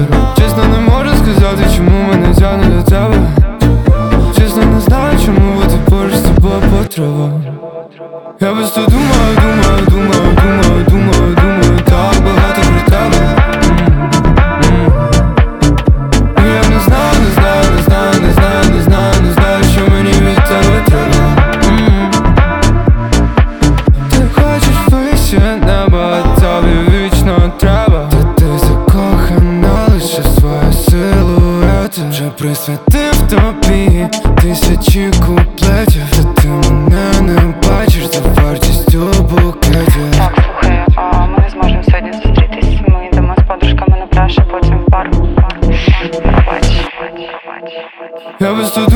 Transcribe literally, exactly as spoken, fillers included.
скажу. Чесно, не можу сказати, чому мене тягне до тебе. Чесно, не знаю, чому бути поруч з тобою потреба. Я просто думаю, думаю, думаю, думаю, думаю, думаю так багато про тебе. І я не знаю, не знаю, не знаю, не знаю, не знаю, не знаю, що мені від тебе треба. Ти хочеш вище неба, тобі вічно треба. Та ти закохана лише в свою силуету. Вже присвятив тобі тисячі куплетів. Та ти мене не бачиш за вартістю букетів. Так, слухай, а ми не зможемо сьогодні зустрітись. Ми йдемо з подружками на пляж, а потім в парк. Пробач. Я без тут